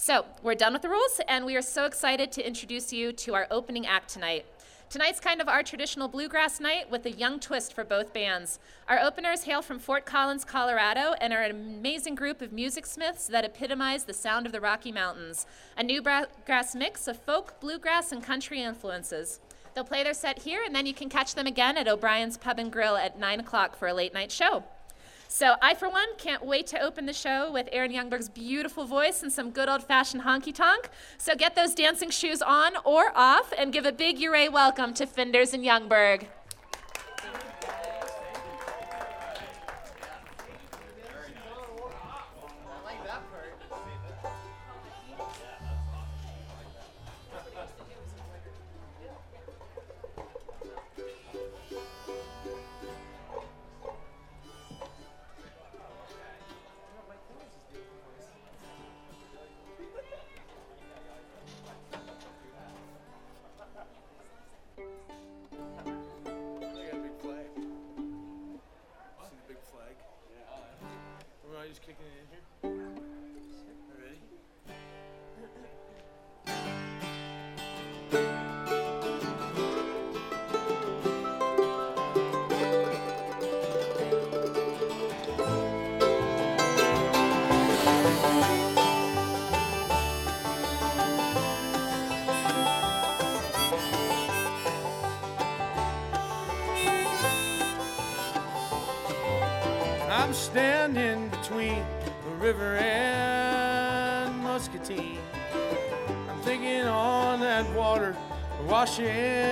So we're done with the rules, and we are so excited to introduce you to our opening act tonight. Tonight's kind of our traditional bluegrass night with a young twist for both bands. Our openers hail from Fort Collins, Colorado, and are an amazing group of music smiths that epitomize the sound of the Rocky Mountains, a new bluegrass mix of folk, bluegrass, and country influences. They'll play their set here, and then you can catch them again at O'Brien's Pub and Grill at 9 o'clock for a late night show. So I, for one, can't wait to open the show with Aaron Youngberg's beautiful voice and some good old-fashioned honky-tonk. So get those dancing shoes on or off and give a big hooray welcome to Finders and Youngberg. I'm standing between the river and Muscatine. I'm thinking on that water washing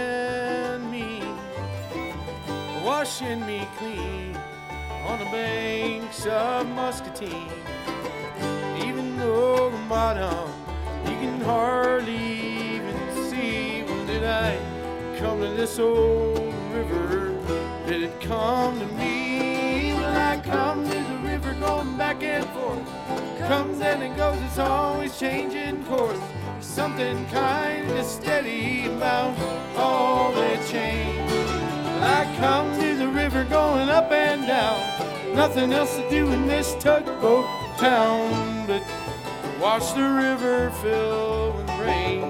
me clean on the banks of Muscatine. Even though the bottom you can hardly even see. When did I come to this old river? Did it come to me? When I come to the river going back and forth, comes and it goes, it's always changing course. Something kind of steady about all that change. I come to the river going up and down, nothing else to do in this tugboat town but watch the river fill with rain.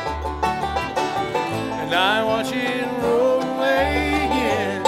And I watch it roll away again.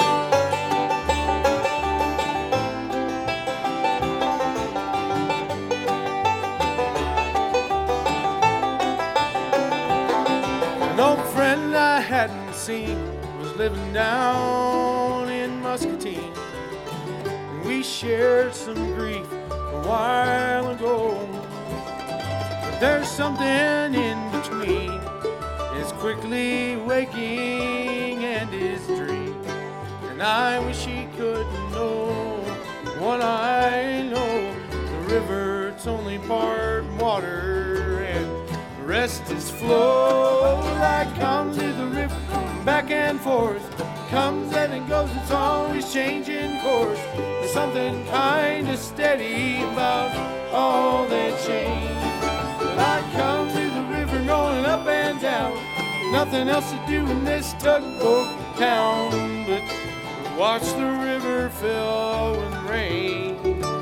An old friend I hadn't seen was living down in Muscatine. We shared some grief a while ago, but there's something in between his quickly waking and his dream. And I wish he could know what I know. The river, it's only part water and the rest is flow. I come to the river back and forth, comes and it goes, it's always changing course. There's something kind of steady about all that change. But I come to the river going up and down, nothing else to do in this tugboat town but watch the river fill with rain.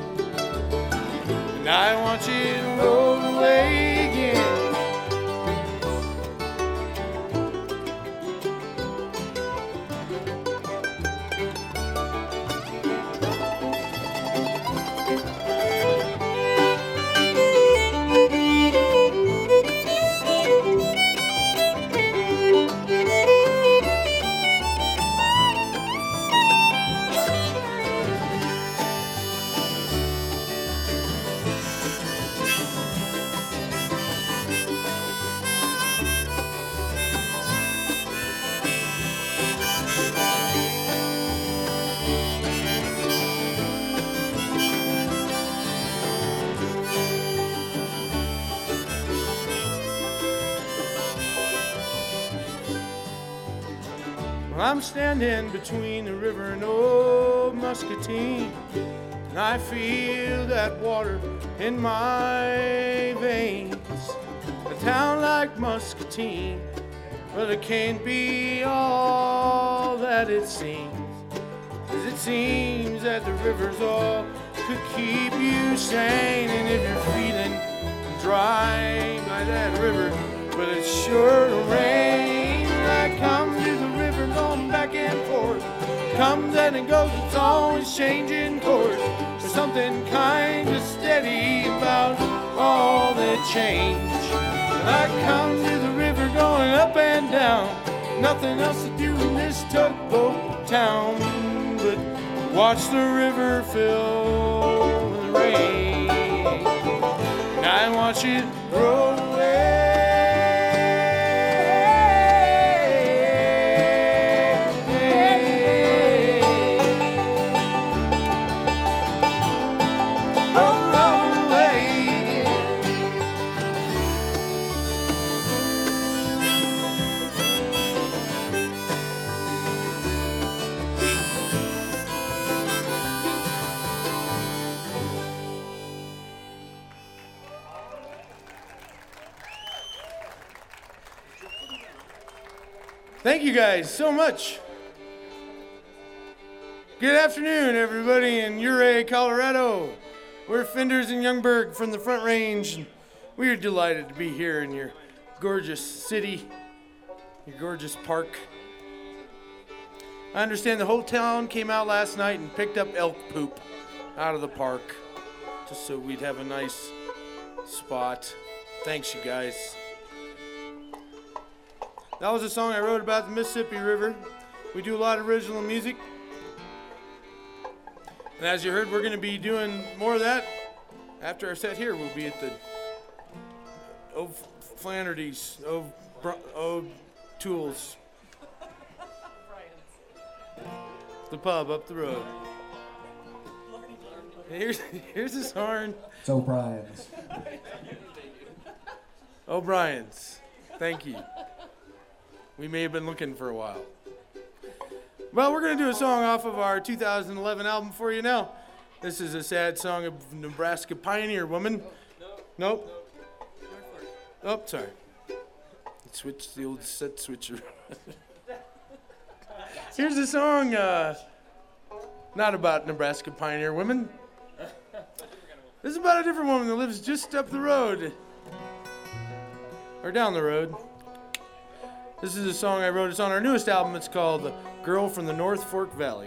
And I watch it roll away again. I'm standing between the river and old Muscatine, and I feel that water in my veins. A town like Muscatine, but it can't be all that it seems. 'Cause it seems that the river's all could keep you sane, and if you're feeling dry by that river, but it's sure to rain. I come to the river, going back and forth. Comes and it goes, it's always changing course. There's something kind of steady about all that change. And I come to the river, going up and down. Nothing else to do in this tugboat town but watch the river fill with rain. And I watch it roll away. Thank you guys so much. Good afternoon, everybody in Ouray, Colorado. We're Fenders and Youngberg from the Front Range. And we are delighted to be here in your gorgeous city, your gorgeous park. I understand the whole town came out last night and picked up elk poop out of the park, just so we'd have a nice spot. Thanks, you guys. That was a song I wrote about the Mississippi River. We do a lot of original music. And as you heard, we're going to be doing more of that after our set here. We'll be at the Flannery's, Tools. The pub up the road. Here's his horn. It's O'Brien's. O'Brien's. Thank you. We may have been looking for a while. Well, we're going to do a song off of our 2011 album for you now. This is a sad song of Nebraska Pioneer Woman. Nope. Oh, sorry. Switch the old set switcher. Here's a song not about Nebraska Pioneer Women. This is about a different woman that lives just up the road. Or down the road. This is a song I wrote. It's on our newest album. It's called Girl from the North Fork Valley.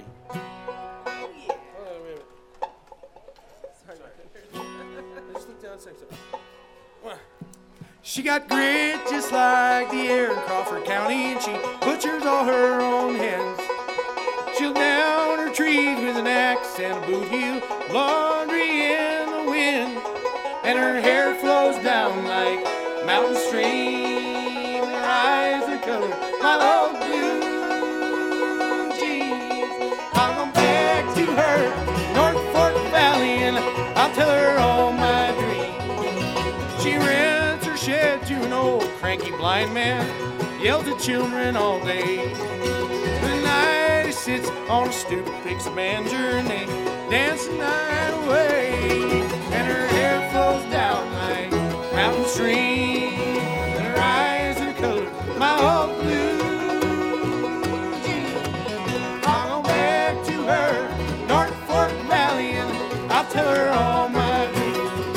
She got grit just like the air in Crawford County, and she butchers all her own hens. She'll down her trees with an axe and a boot heel, laundry in the wind, and her hair flows down like mountain stream. Her eyes are colored like old blue jeans. I'm going back to her North Fork Valley, and I'll tell her all my dreams. She rents her shed to an old cranky blind man, yells at children all day. The night he sits on a stoop, picks a banjo, and they dance the night away. And her hair flows down like mountain stream, and her eyes are colored my old blue jeans. I'll go back to her North Fork Valley, and I'll tell her all my dreams.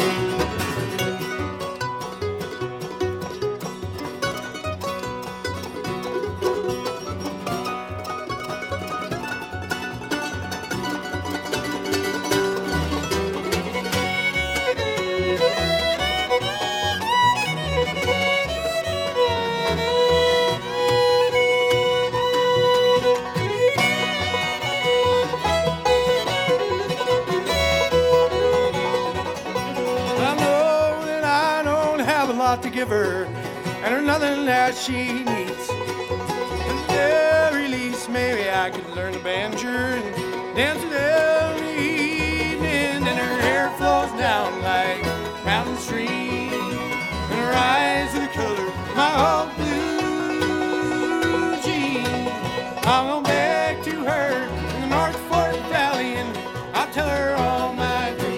To give her, and her nothing that she needs. At the very least, maybe I could learn the banjo and dance with every evening. And her hair flows down like mountain stream, and her eyes are the color of my old blue jeans. I'm going back to her in the North Fork Valley, and I'll tell her all my dreams.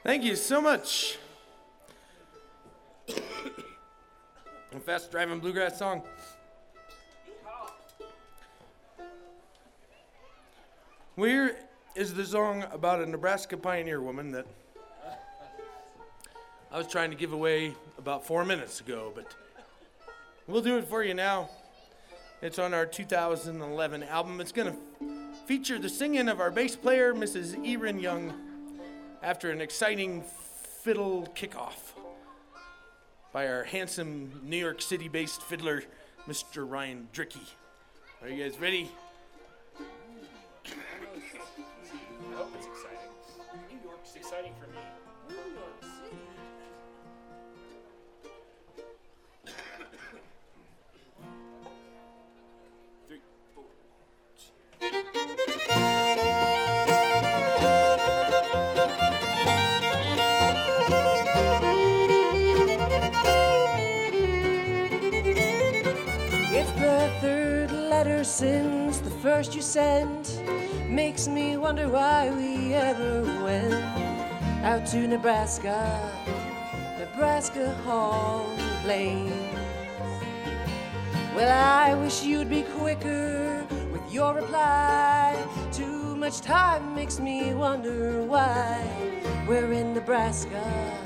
Thank you so much. A fast driving bluegrass song. Where is the song about a Nebraska pioneer woman that I was trying to give away about 4 minutes ago, but we'll do it for you now. It's on our 2011 album. It's going to feature the singing of our bass player, Mrs. Erin Young, after an exciting fiddle kickoff by our handsome New York City-based fiddler, Mr. Ryan Drickey. Are you guys ready? I hope it's exciting. New York's exciting for me. New York City. Three, four. It's the third letter since the first you sent. Makes me wonder why we ever went out to Nebraska Hall Plains. Well, I wish you'd be quicker with your reply. Too much time makes me wonder why we're in Nebraska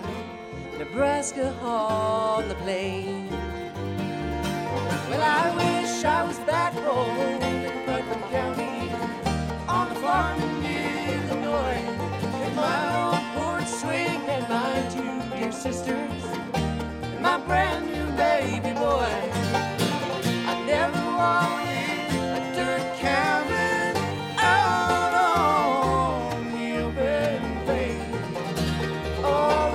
Hall Plains. Well, I wish I was back home in Putnam County on the farm in Illinois, with my old porch swing and my two dear sisters and my brand new baby boy. I never wanted a dirt cabin out on the open plain, all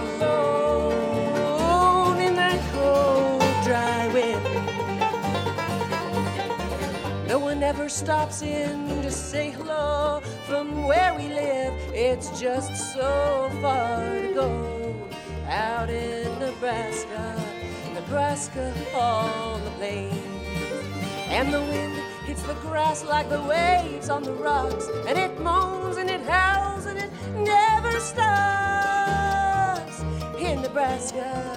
alone in that cold, dry wind. No one ever stops in to say hello from where we live. It's just so far to go out in Nebraska on the plains. And the wind hits the grass like the waves on the rocks, and it moans and it howls and it never stops in Nebraska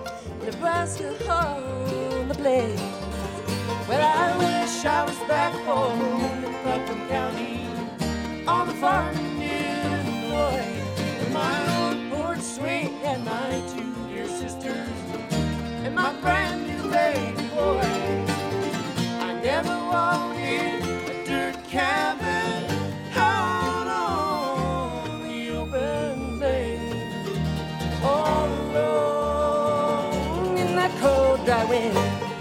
on the plains. Well, I wish I was back home in Putnam County on the farm in Illinois, with my old porch swing and my two dear sisters and my brand new baby boy. I never wanted a dirt cabin out on the open plain, all alone in that cold, dry wind.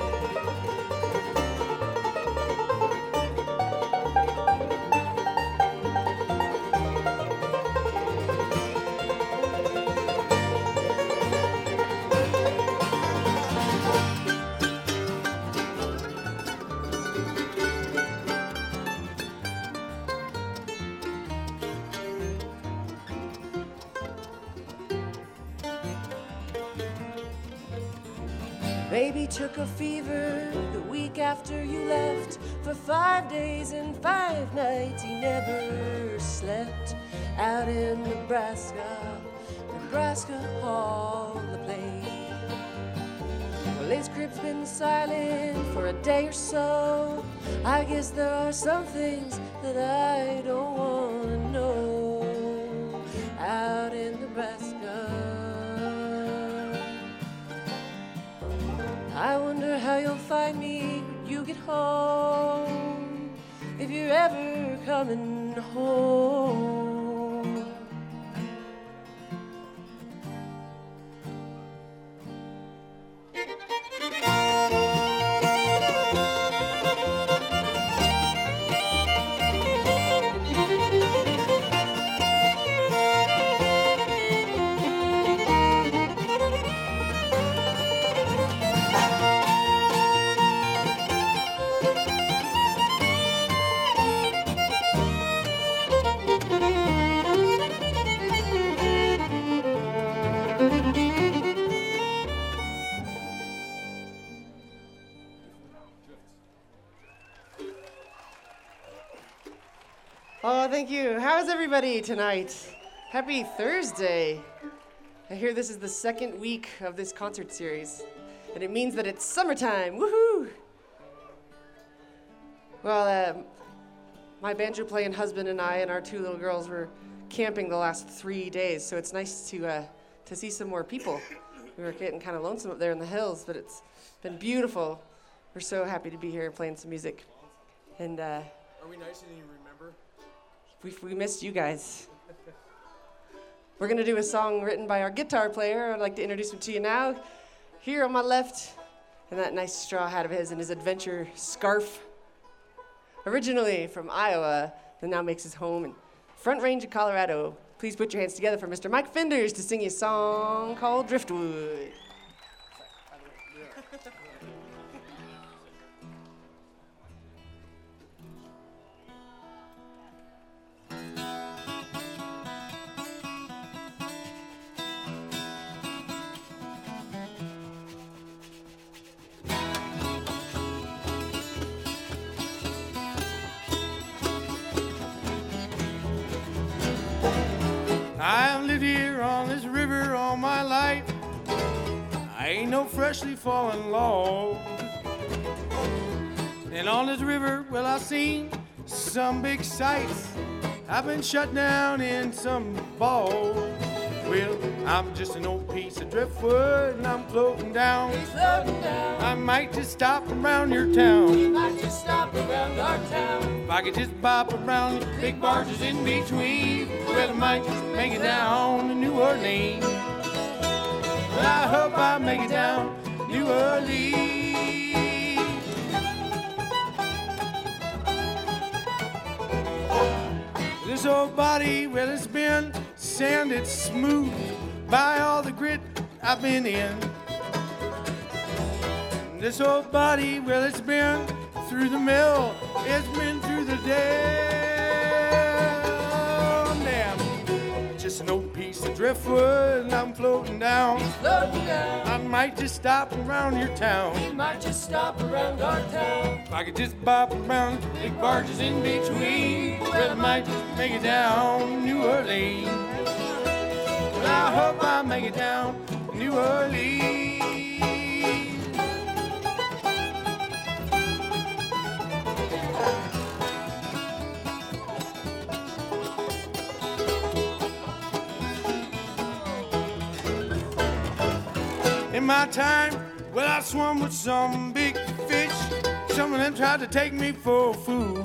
Baby took a fever the week after you left. For 5 days and 5 nights he never slept out in Nebraska Hall the Plains. Well, his crib's been silent for a day or so. I guess there are some things that I don't want to know out in Nebraska. I wonder how you'll find me when you get home, if you're ever coming home. Oh, thank you. How's everybody tonight? Happy Thursday. I hear this is the second week of this concert series, and it means that it's summertime. Woohoo! Well, my banjo-playing husband and I and our 2 little girls were camping the last 3 days, so it's nice to see some more people. We were getting kind of lonesome up there in the hills, but it's been beautiful. We're so happy to be here playing some music. And Are we nicer than you remember? we missed you guys. We're going to do a song written by our guitar player. I'd like to introduce him to you now. Here on my left, and that nice straw hat of his and his adventure scarf. Originally from Iowa, and now makes his home in Front Range of Colorado. Please put your hands together for Mr. Mike Fenders to sing you a song called Driftwood. I've lived here on this river all my life. I ain't no freshly fallen log. And on this river, well, I've seen some big sights. I've been shut down in some bog. Well, I'm just an old piece of driftwood and I'm floating down. I might just stop around your town. You might just stop around our town. If I could just bop around the big barges in between, well, I might just make it down to New Orleans. Well, I hope I make it down to New Orleans. This old body, well, it's been sanded smooth by all the grit I've been in. This old body, well, it's been through the mill, it's been through the damn. Just an old piece of driftwood and I'm floating down. I might just stop around your town. You might just stop around our town. If I could just bop around the big barges in between, well, I might just make it down to New Orleans. Well, I hope I make it down to New Orleans. In my time, well, I swum with some big fish. Some of them tried to take me for a fool.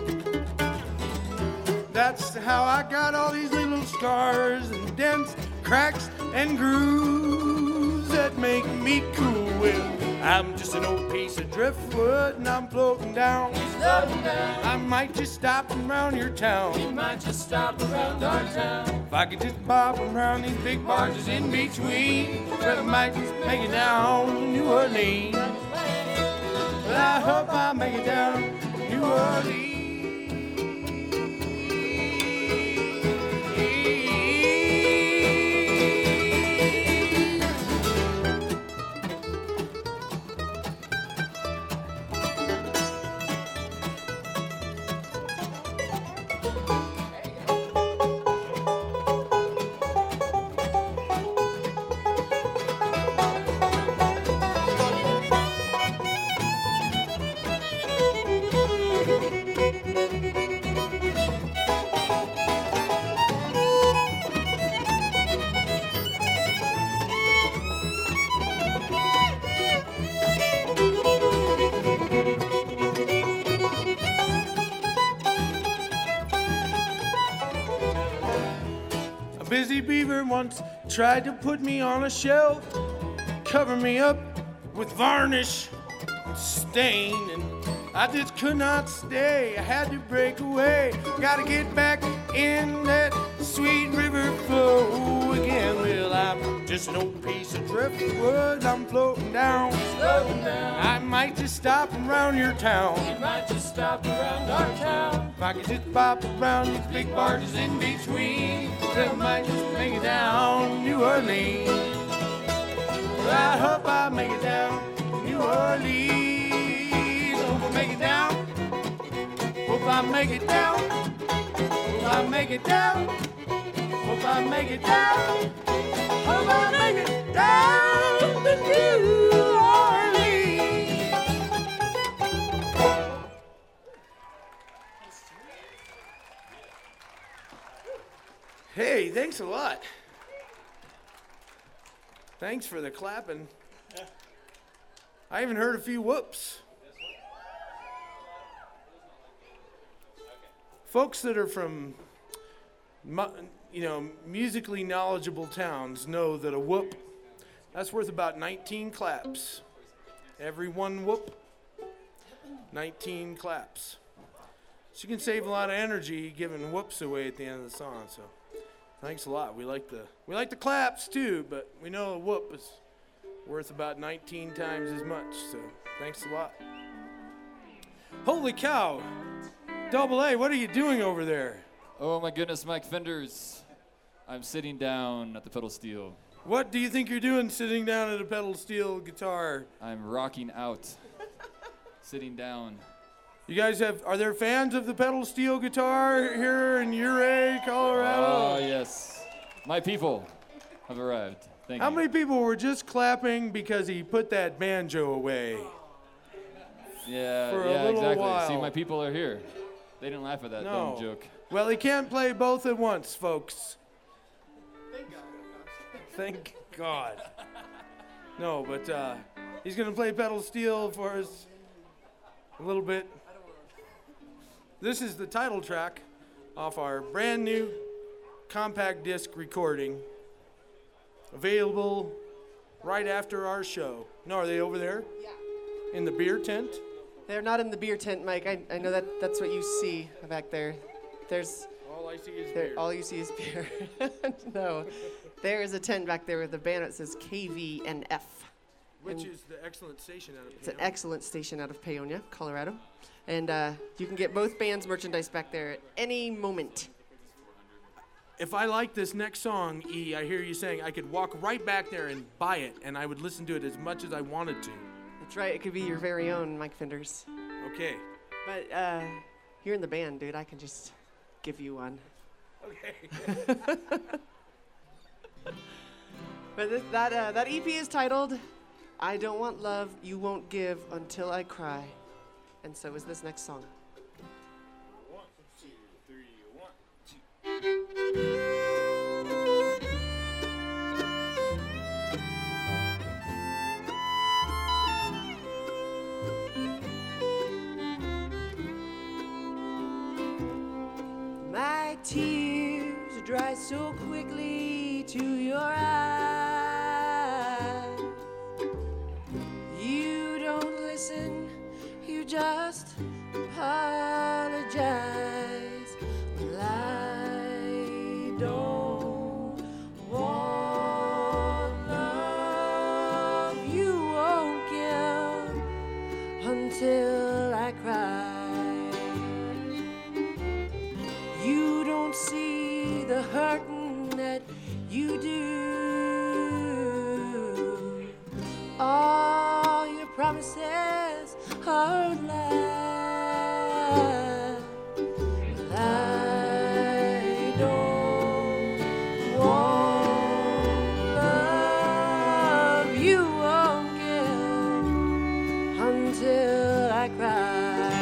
That's how I got all these little scars and dents, cracks and grooves that make me cool. Well, I'm just an old piece of driftwood and I'm floating down. I might just stop around your town. You might just stop around our town. If I could just bob around these big barges in between, well, I might just make it down to New Orleans. Well, I hope I make it down to New Orleans. Busy beaver once tried to put me on a shelf, cover me up with varnish and stain, and I just could not stay. I had to break away. Gotta get back in that sweet river flow again. Well, I'm just an old piece of driftwood. I'm floating down. I might just stop around your town. You might just stop around our town. If I could just bop around these big barges in between, then I might just make it down to New Orleans. Well, I hope I make it down to New Orleans. Hope I make it down. Hope I make it down. Hope I make it down. Hope I make it down. How about making it down to New Orleans? Hey, thanks a lot. Thanks for the clapping. I even heard a few whoops. Folks that are from, musically knowledgeable towns know that a whoop, that's worth about 19 claps. Every one whoop, 19 claps. So you can save a lot of energy giving whoops away at the end of the song. So thanks a lot. We like the claps too, but we know a whoop is worth about 19 times as much. So thanks a lot. Holy cow! Double A, what are you doing over there? Oh my goodness, Mike Fenders. I'm sitting down at the pedal steel. What do you think you're doing sitting down at a pedal steel guitar? I'm rocking out. Sitting down. You guys are there fans of the pedal steel guitar here in Ouray, Colorado? Oh, yes. My people have arrived. Thank How you. many people were just clapping because he put that banjo away? Yeah, for a yeah, little exactly. while? See, my people are here. They didn't laugh at that No. dumb joke. Well, he can't play both at once, folks. Thank God. No, but he's going to play pedal steel for us a little bit. This is the title track off our brand new compact disc recording, available right after our show. No, are they over there? Yeah. In the beer tent? They're not in the beer tent, Mike. I know that's what you see back there. There's All I see is beer. all you see is beer. No, there is a tent back there with a banner that says KVNF. Which is the excellent station out of It's an Paonia. excellent station out of Paonia, Colorado. And you can get both bands' merchandise back there at any moment. If I like this next song, E, I hear you saying I could walk right back there and buy it, and I would listen to it as much as I wanted to. That's right. It could be your very own Mike Fenders. Okay. But you're in the band, dude. I can just give you one. Okay. But that EP is titled "I Don't Want Love You Won't Give Until I Cry," and so is this next song. 1, 2, 3, 1, 2. My tears dry so quickly to your eyes. You don't listen, you just apologize. Well, I don't want love you won't give until I cry. You don't see the hurting that you do. All your promises are lies. I don't want love you won't give until I cry.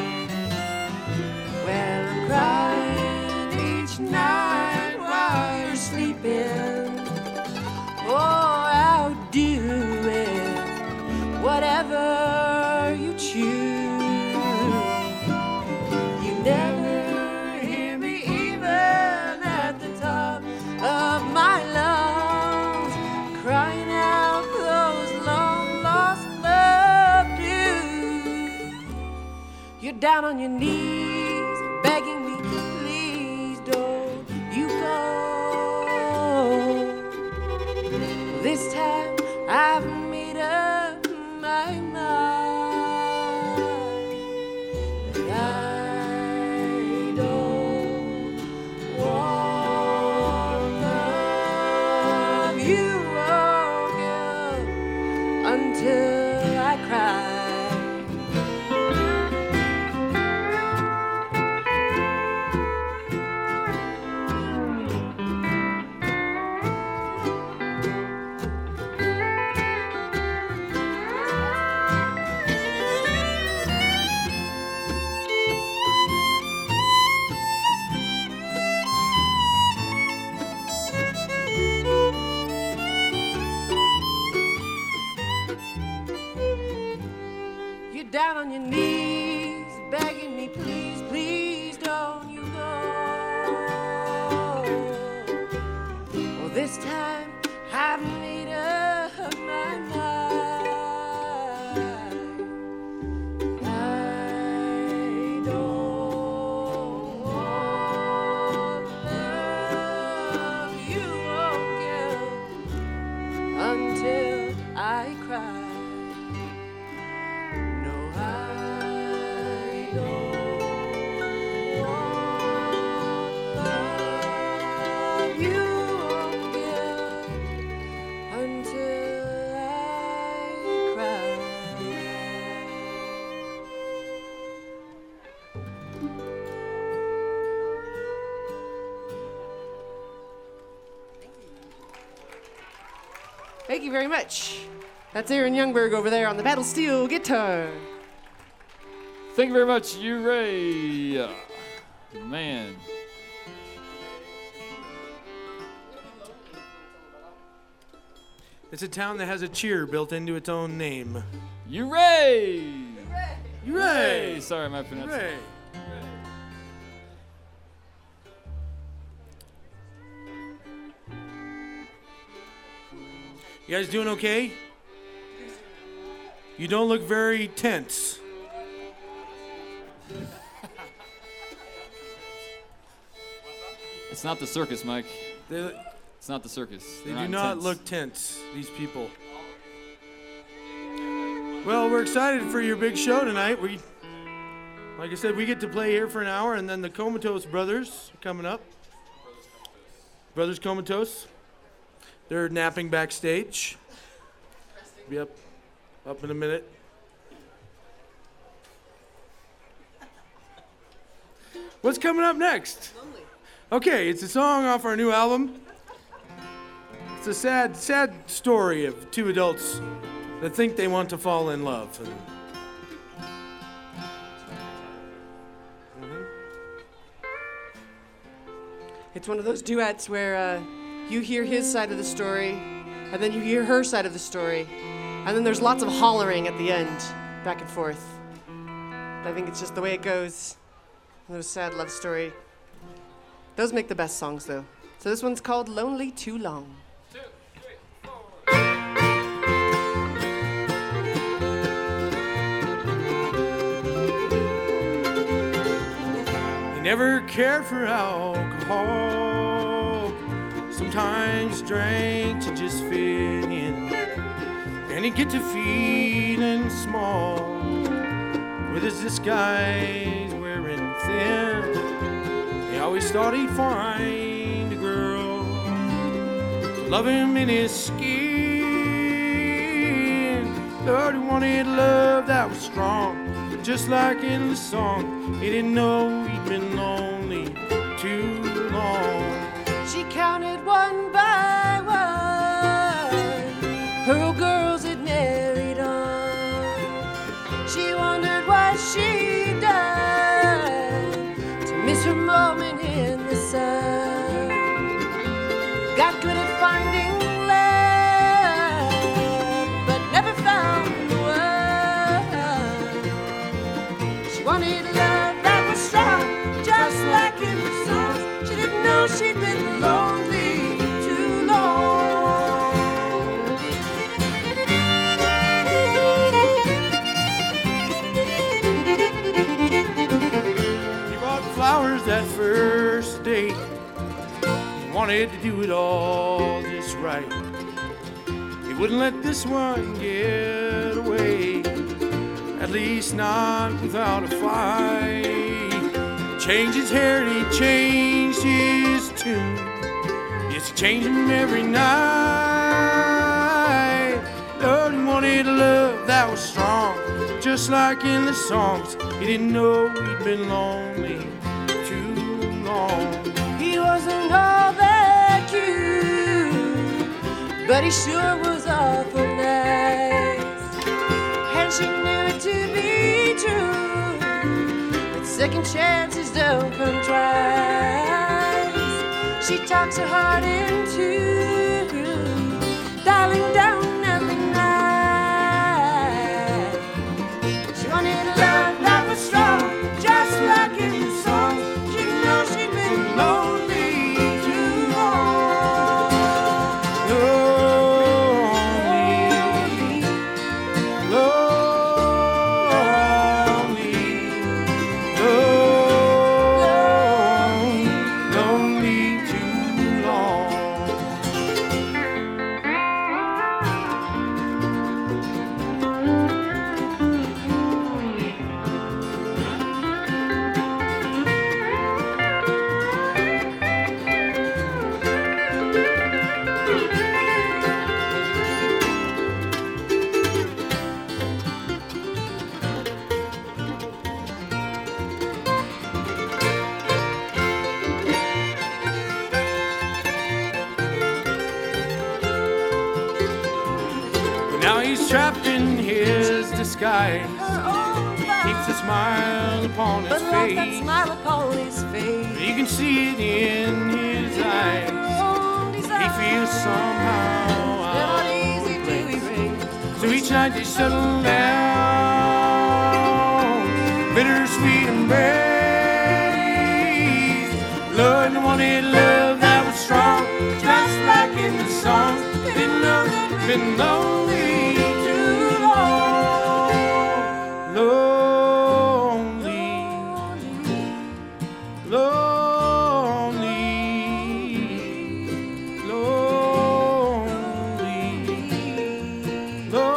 Well, I'm crying each night while you're sleeping. Oh, I'll do it, whatever you choose. You never hear me even at the top of my lungs, crying out those long lost love blues. You're down on your knees, begging me, please don't you go. This time I've made up my mind that I don't want love you won't give until I cry. this time I've made up my mind. I don't wanna love you again until I cry. No, I don't wanna love you again until I cry. Thank you very much. That's Aaron Youngberg over there on the Battle Steel guitar. Thank you very much, Ray. Man. It's a town that has a cheer built into its own name. Ray. Hooray! Sorry, my pronunciation. Hooray! You guys doing okay? You don't look very tense. It's not the circus, Mike. They It's not the circus. do They're not intense. look tense, these people. Well, we're excited for your big show tonight. Like I said, we get to play here for an hour, and then the Comatose Brothers are coming up. Brothers Comatose. They're napping backstage. Be up in a minute. What's coming up next? Okay, it's a song off our new album. It's a sad story of two adults that think they want to fall in love. It's one of those duets where you hear his side of the story, and then you hear her side of the story, and then there's lots of hollering at the end, back and forth. I think it's just the way it goes. Those sad love story. Those make the best songs, though. So this one's called Lonely Too Long. He never cared for alcohol. Sometimes drank to just fit in. And he'd get to feeling small with his disguise wearing thin. He always thought he'd find a girl to love him in his skin. Lord, he wanted love that was strong. Just like in the song, he didn't know he'd been lonely too long. She counted one by one her old girls had married on. She wondered what she'd done to miss her moment in the sun. Got good at finding love, but never found the one. She wanted love that was strong, just like in the songs. She didn't know she'd been lonely too long. He bought flowers that first date. He wanted to do it all just right. He wouldn't let this one get away, at least not without a fight. Changed his hair and he changed his tune. Yes, he changed him every night. Lord, he wanted a love that was strong, just like in the songs. He didn't know he'd been lonely too long. He wasn't all that cute, but he sure was awful nice. And she knew it to be true, but second chances don't come twice. She talks her heart into dialing down every night. She wanted a love that was strong, just like in the song. She didn't know she'd been lonely too long. trapped in his disguise. Keeps a smile upon his But lost that face. smile upon his face. You can see it in his eyes. He feels somehow not easy to erase. So each night they settle down, bittersweet embrace. Lord, wanted love that was strong, just like in the song. Been lonely too long. Lonely, lonely, lonely, lonely, lonely.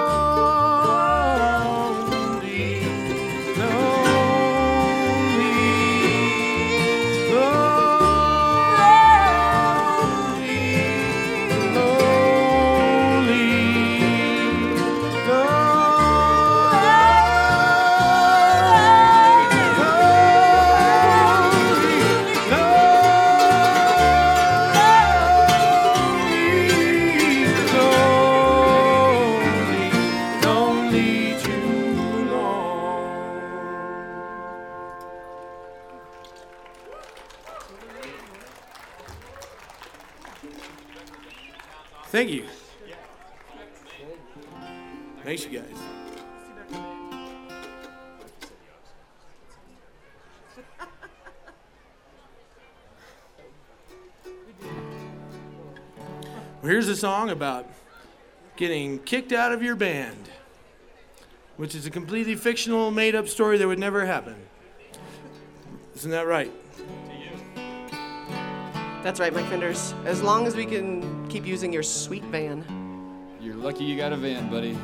Thank you. Thanks, you guys. Well, here's a song about getting kicked out of your band, which is a completely fictional, made-up story that would never happen. Isn't that right? That's right, Mike Fenders. As long as we can keep using your sweet van. You're lucky you got a van, buddy.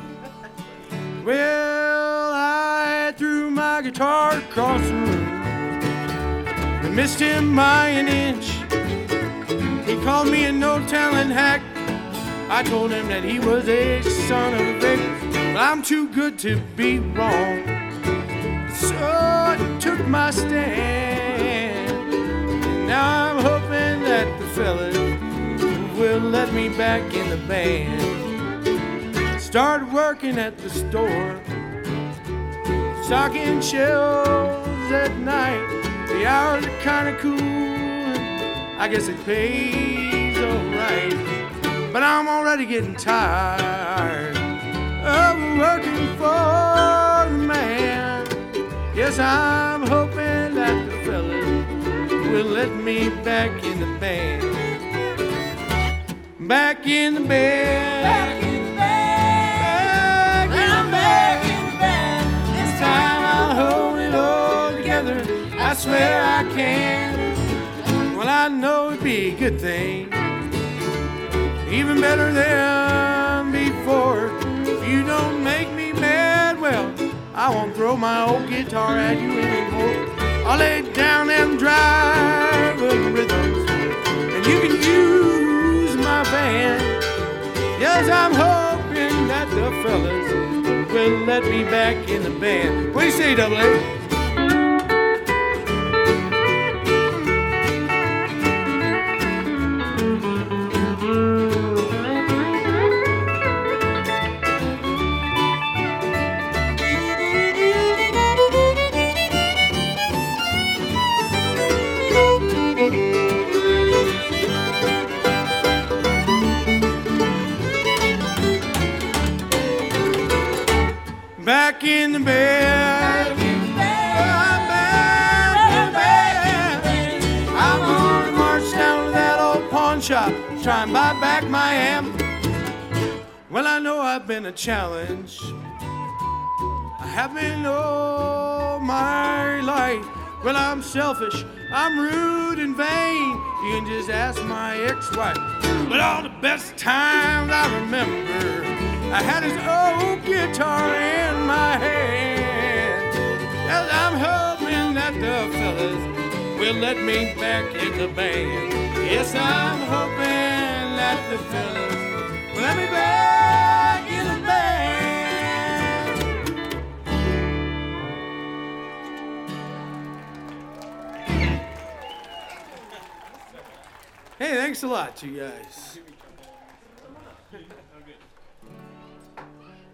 Well, I threw my guitar across the room and missed him by an inch. He called me a no-talent hack. I told him that he was a son of a bitch. But I'm too good to be wrong, so I took my stand. And now I'm hoping that the fellas will let me back in the band. Started working at the store, stocking shelves at night. The hours are kinda cool, I guess it pays alright. But I'm already getting tired of working for the man. Yes, I'm hoping that the fellas will let me back in the band. Back in the band. Back in the band. Back in the band. This time I'll hold it all together. I swear I can. Well, I know it'd be a good thing, even better than before. If you don't make me mad, well, I won't throw my old guitar at you anymore. I'll lay down them driving rhythms, and you can use my band. Yes, I'm hoping that the fellas will let me back in the band. What do you say, Double A? Back in the bed. I'm gonna march down to that old pawn shop, try and buy back my amp. Well, I know I've been a challenge. I have been all my life. Well, I'm selfish, I'm rude and vain. You can just ask my ex-wife. But all the best times I remember, I had his old guitar in my hand. Yes, I'm hoping that the fellas will let me back in the band. Yes, I'm hoping that the fellas will let me back in the band. Hey, thanks a lot, you guys.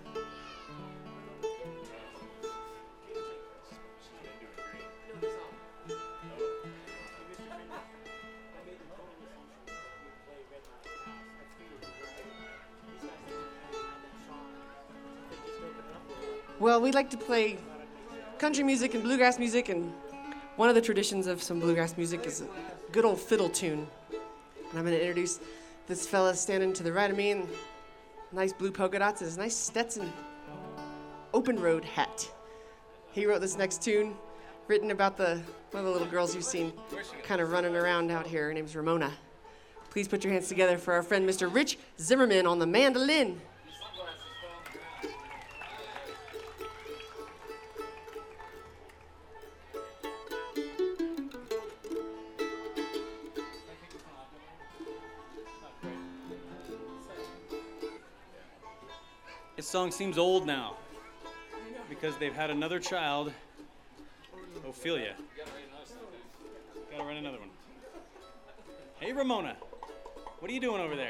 Well, we like to play country music and bluegrass music, and one of the traditions of some bluegrass music is a good old fiddle tune. And I'm going to introduce this fella standing to the right of me in nice blue polka dots and his nice Stetson open road hat. He wrote this next tune, written about one of the little girls you've seen kind of running around out here. Her name's Ramona. Please put your hands together for our friend Mr. Rich Zimmerman on the mandolin. This song seems old now because they've had another child, Ophelia. Gotta run another one. Hey, Ramona, what are you doing over there?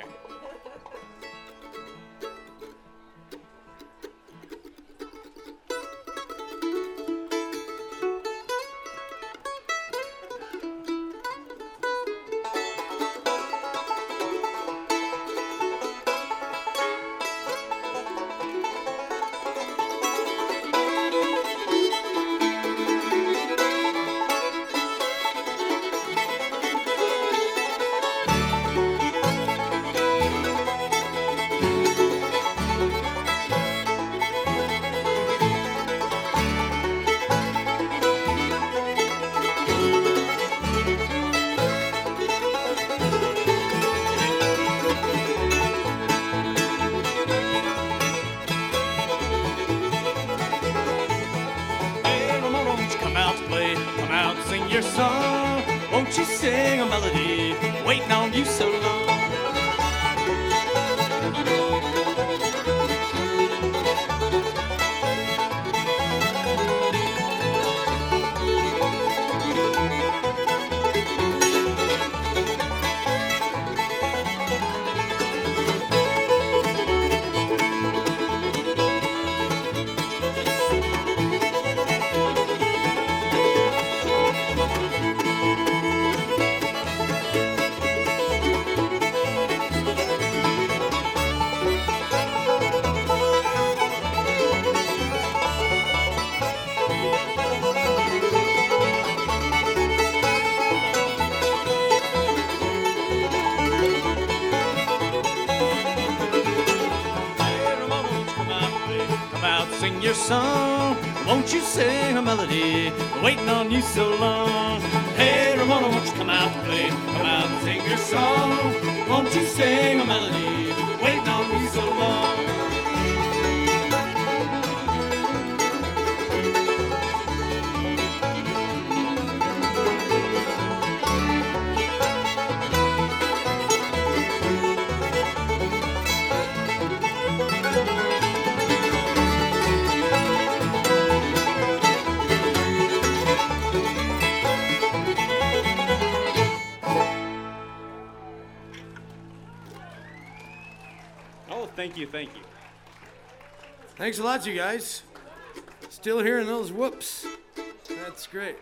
your song. Won't you sing a melody waiting on you so long? Sing your song, won't you sing a melody waiting on you so long? Hey Ramona, won't you come out and play? Come out and sing your song, won't you sing a melody waiting on you so long? Thank you, thank you. Thanks a lot, you guys. Still hearing those whoops. That's great.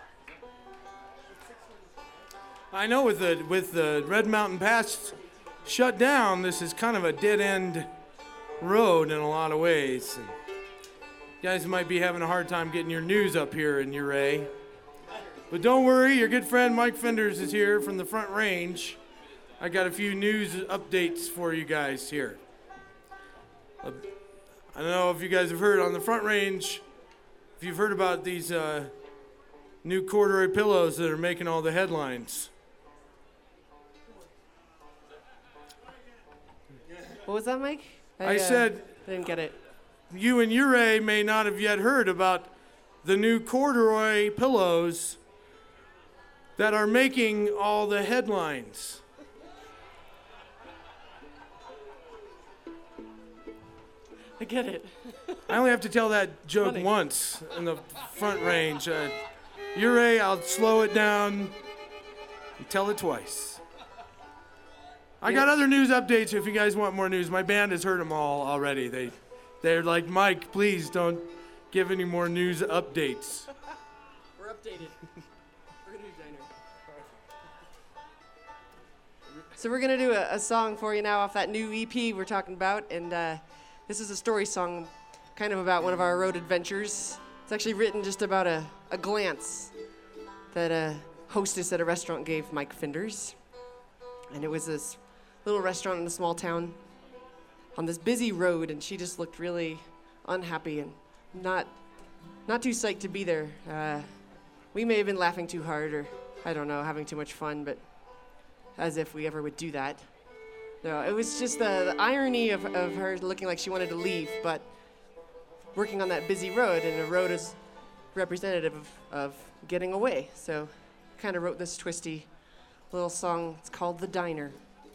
I know with the Red Mountain Pass shut down, this is kind of a dead-end road in a lot of ways. And you guys might be having a hard time getting your news up here in Ouray. But don't worry, your good friend Mike Fenders is here from the Front Range. I got a few news updates for you guys here. I don't know if you guys have heard on the Front Range, if you've heard about these new corduroy pillows that are making all the headlines. What was that, Mike? I said, I didn't get it. You in Ouray may not have yet heard about the new corduroy pillows that are making all the headlines. I get it. I only have to tell that joke Funny. once in the Front Range. Ouray, I'll slow it down and tell it twice. I got other news updates if you guys want more news. My band has heard them all already. They're like, Mike, please don't give any more news updates. We're updated. We're gonna do diner. So we're gonna do a song for you now off that new EP we're talking about, and this is a story song kind of about one of our road adventures. It's actually written just about a glance that a hostess at a restaurant gave Mike Finders. And it was this little restaurant in a small town on this busy road, and she just looked really unhappy and not too psyched to be there. We may have been laughing too hard, or I don't know, having too much fun, but as if we ever would do that. No, it was just the irony of her looking like she wanted to leave, but working on that busy road, and the road is representative of getting away. So kind of wrote this twisty little song. It's called The Diner.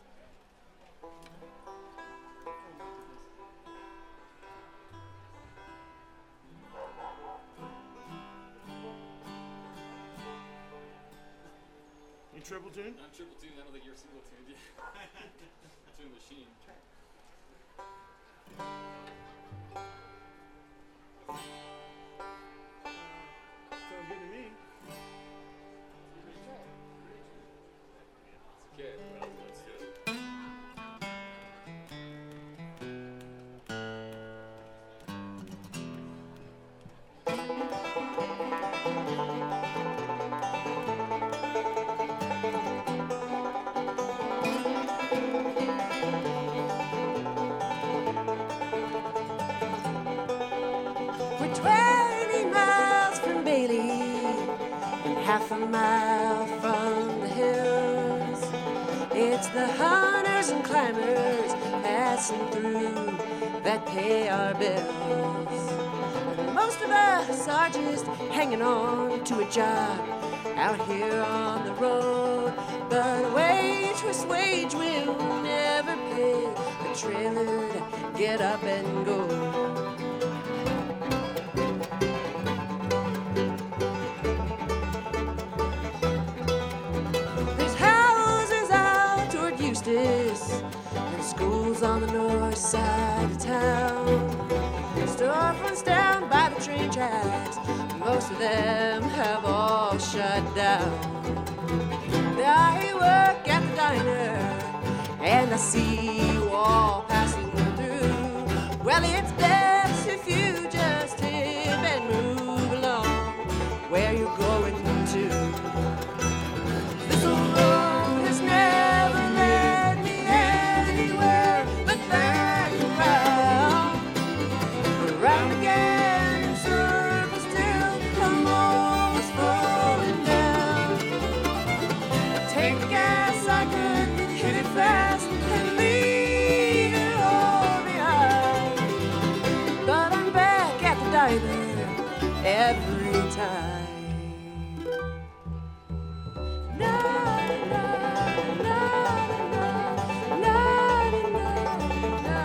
You triple tune? I'm triple tune. I don't think you're single tuned yet. To a machine. Sounds good to me. Okay. Well, let's do it. We're 20 miles from Bailey and half a mile from the hills. It's the hunters and climbers passing through that pay our bills. And most of us are just hanging on to a job out here on the road. But a waitress wage will never pay a trailer to get up and go. There's houses out toward Eustis and schools on the north side of town. Storefronts down by the train tracks, most of them have all shut down. I work at the diner and I see you all passing through. Well, it's best if you just tip and move along where you're going to. This old road has never led me anywhere but back around. Around again in circles till I'm almost falling down. Take the gas, I could hit it fast and leave it all behind. But I'm back at the diner every time. Na, na, na, na, na, na, na,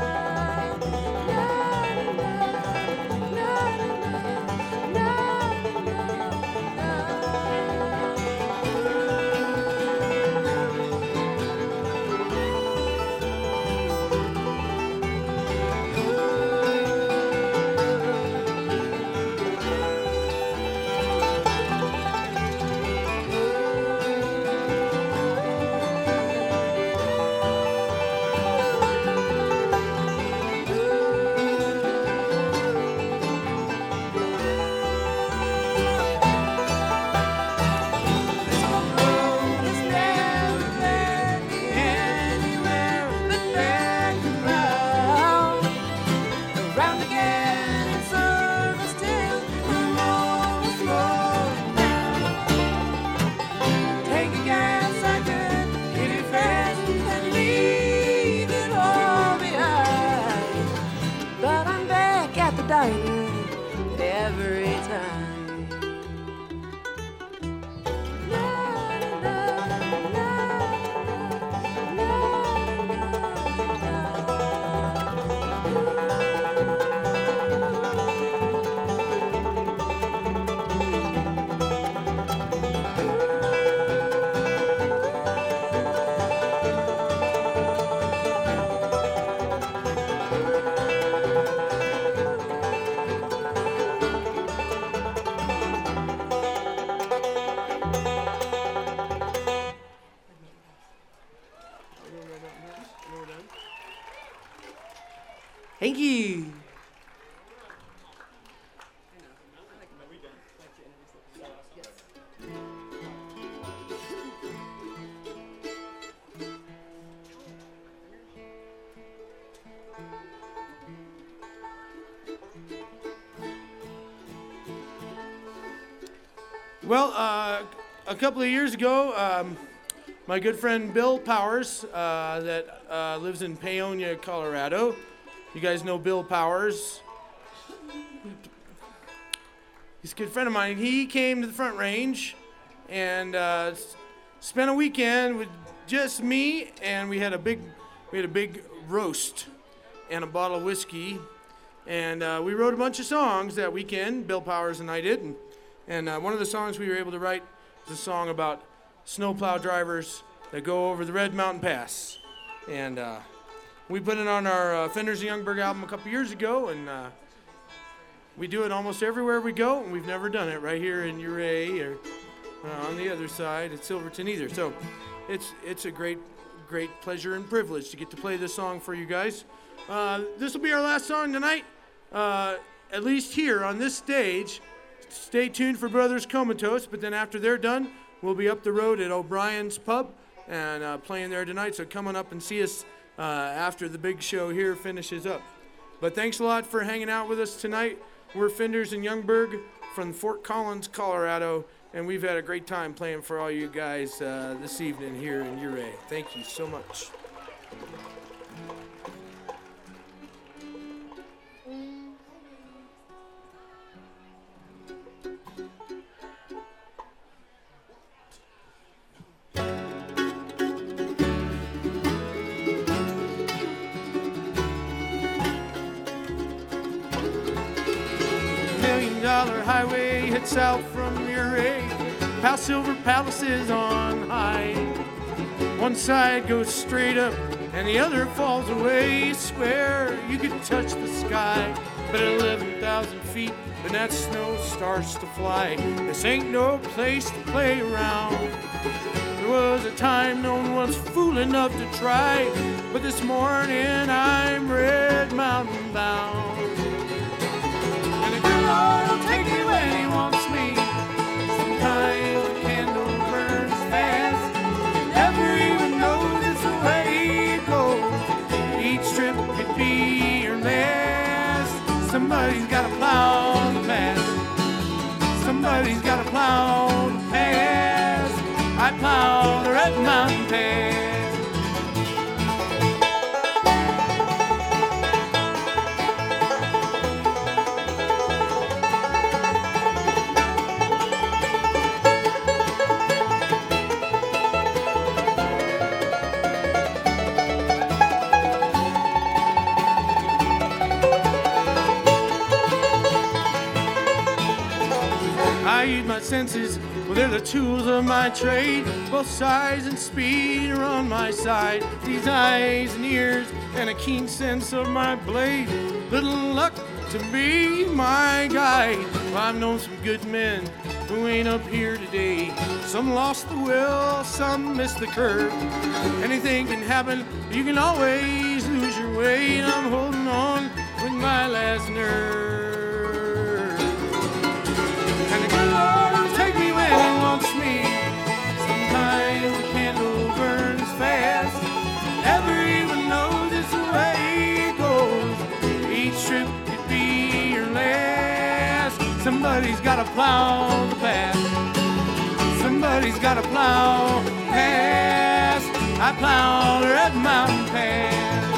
diner every time. La, la, la, la, Thank you. Well, a couple of years ago, my good friend Bill Powers, that lives in Paonia, Colorado. You guys know Bill Powers. He's a good friend of mine. He came to the Front Range and spent a weekend with just me, and we had a big roast and a bottle of whiskey, and we wrote a bunch of songs that weekend. Bill Powers and I did, and one of the songs we were able to write was a song about snowplow drivers that go over the Red Mountain Pass, and we put it on our Fenders of Youngburg album a couple years ago, and we do it almost everywhere we go, and we've never done it right here in Ouray or on the other side at Silverton either. So it's a great pleasure and privilege to get to play this song for you guys. This will be our last song tonight, at least here on this stage. Stay tuned for Brothers Comatose, but then after they're done, we'll be up the road at O'Brien's Pub and playing there tonight. So come on up and see us after the big show here finishes up. But thanks a lot for hanging out with us tonight. We're Fenders in Youngburg from Fort Collins, Colorado, and we've had a great time playing for all you guys this evening here in Ouray. Thank you so much. Highway heads south from Ouray, past Silver Palaces on high. One side goes straight up and the other falls away. Swear you could touch the sky, but at 11,000 feet, then that snow starts to fly. This ain't no place to play around. There was a time no one was fool enough to try, but this morning I'm Red Mountain bound. Lord will take me when he wants me. Sometimes the candle burns fast, never even knows it's the way it goes. Each trip could be your last. Somebody's got to plow the path. Somebody's got to plow the path. I plow the Red Mountain Pass. Senses, well, they're the tools of my trade. Both size and speed are on my side. These eyes and ears and a keen sense of my blade. Little luck to be my guide. Well, I've known some good men who ain't up here today. Some lost the will, some missed the curve. Anything can happen, you can always lose your way. And I'm holding on with my last nerve. And the good Lord will take me when he wants me. Sometimes the candle burns fast, never even knows it's the way it goes. Each trip could be your last. Somebody's gotta plow the path. Somebody's gotta plow the path. I plow the Red Mountain Pass.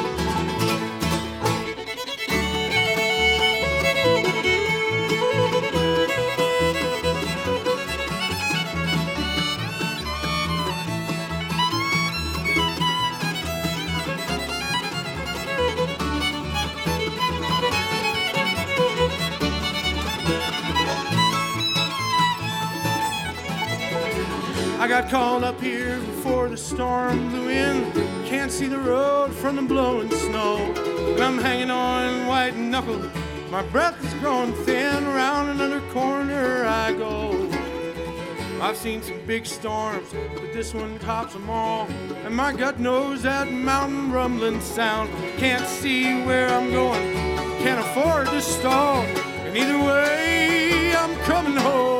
I got called up here before the storm blew in. Can't see the road from the blowing snow. And I'm hanging on white knuckled. My breath is growing thin. Around another corner I go. I've seen some big storms, but this one tops them all. And my gut knows that mountain rumbling sound. Can't see where I'm going, can't afford to stall. And either way, I'm coming home.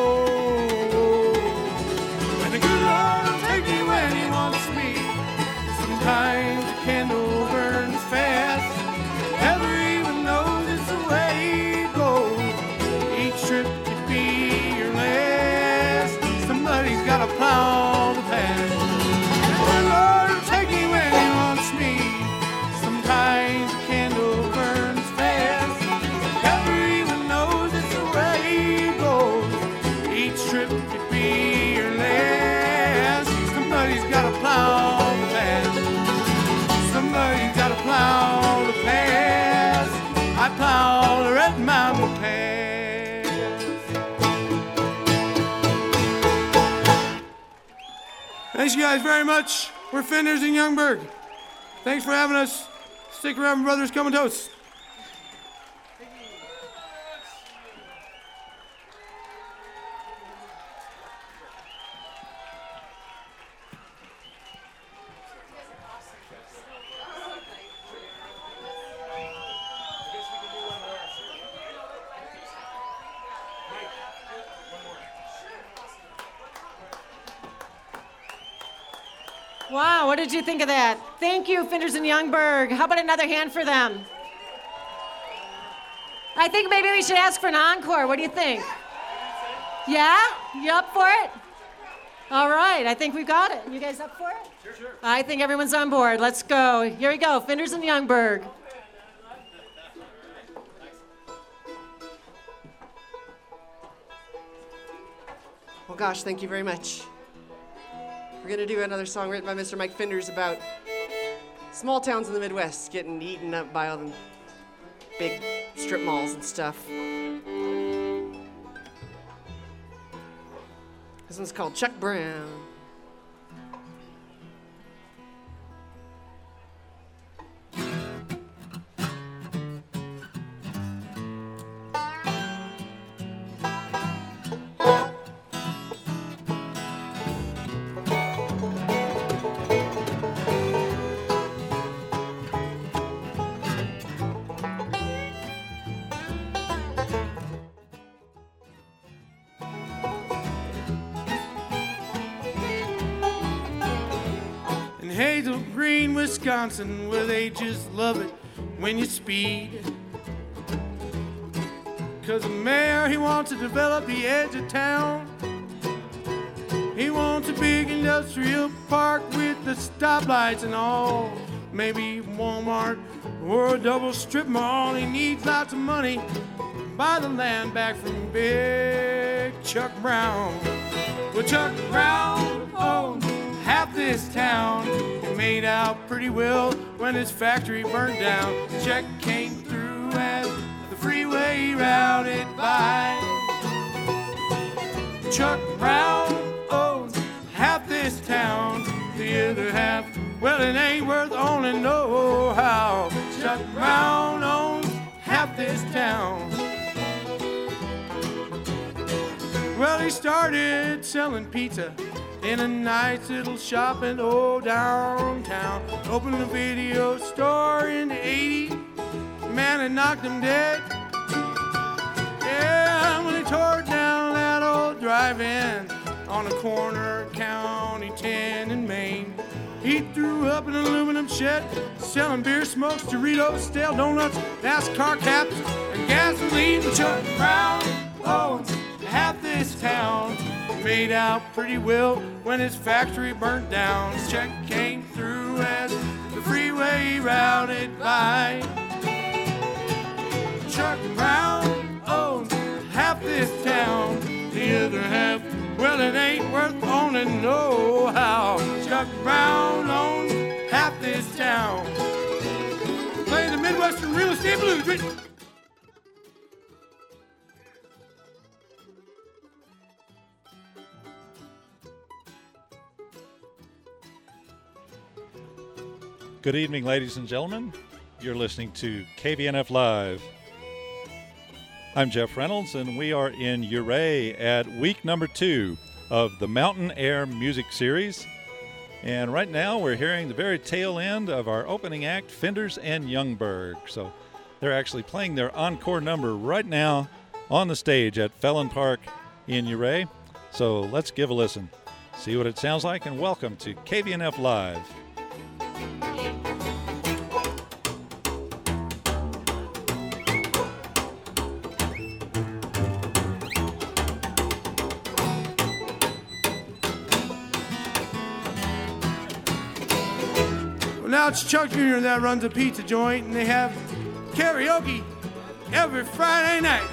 Sometimes the candle burns fast, never even knows it's the way it goes. Each trip could be your last. Thanks you guys very much. We're Fenders in Youngberg. Thanks for having us. Stick around, brothers, come and toast. Wow, what did you think of that? Thank you, Fenders and Youngberg. How about another hand for them? I think maybe we should ask for an encore. What do you think? Yeah? You up for it? All right, I think we've got it. You guys up for it? Sure. I think everyone's on board. Let's go. Here we go, Fenders and Youngberg. Well, gosh, thank you very much. We're going to do another song written by Mr. Mike Fenders about small towns in the Midwest getting eaten up by all the big strip malls and stuff. This one's called Chuck Brown. Hazel Green, Wisconsin, where they just love it when you speed. 'Cause the mayor, he wants to develop the edge of town. He wants a big industrial park with the stoplights and all. Maybe Walmart or a double strip mall. He needs lots of money to buy the land back from big Chuck Brown. Well, Chuck Brown owns half this town. It made out pretty well when his factory burned down. The check came through as the freeway routed by. Chuck Brown owns half this town. The other half, well, it ain't worth owning no how. Chuck Brown owns half this town. Well, he started selling pizza in a nice little shop in old downtown. Opened a video store in the 80s. Man, it knocked him dead. Yeah, when he tore down that old drive-in on the corner of County 10 in Maine. He threw up an aluminum shed, selling beer, smokes, Doritos, stale donuts, NASCAR caps, and gasoline. Chuck Brown owns half this town. Made out pretty well when his factory burnt down. His check came through as the freeway routed by. Chuck Brown owns half this town. The other half, well, it ain't worth owning no how. Chuck Brown owns half this town. Playing the Midwestern Real Estate Blues. Good evening, ladies and gentlemen. You're listening to KVNF Live. I'm Jeff Reynolds, and we are in Ouray at week number 2 of the Mountain Air Music Series. And right now, we're hearing the very tail end of our opening act, Fenders and Youngberg. So they're actually playing their encore number right now on the stage at Felon Park in Ouray. So let's give a listen, see what it sounds like, and welcome to KVNF Live. Now it's Chuck Jr. that runs a pizza joint, and they have karaoke every Friday night.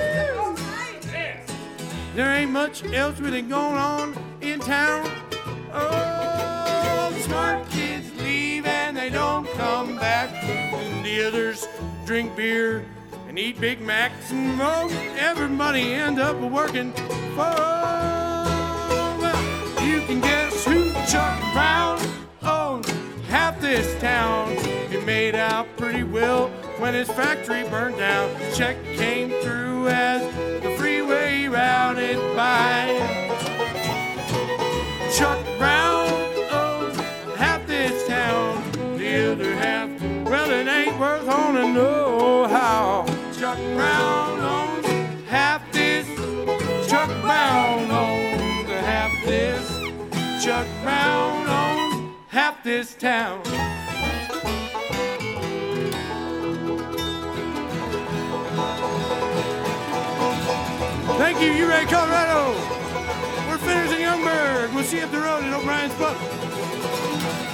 There ain't much else really going on in town. Oh, the smart kids leave and they don't come back. And the others drink beer and eat Big Macs, and most everybody end up working for. Well, you can guess who Chuck Brown owns half this town. He made out pretty well when his factory burned down. The check came through as the freeway routed by. Chuck Brown owns half this town. The other half, well, it ain't worth owning no how. Chuck Brown owns half this. Chuck Brown owns half this. Chuck Brown owns half this town. Thank you, Ouray, Colorado. We're Finners in Youngberg. We'll see you up the road at O'Brien's Pub.